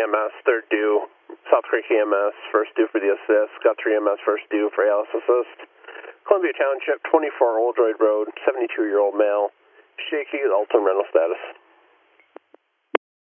EMS, third due. South Creek EMS, first due for the assist. Guthrie EMS, first due for ALS assist. Columbia Township, 24 Oldroyd Road, 72-year-old male. Shaky, Alton rental status.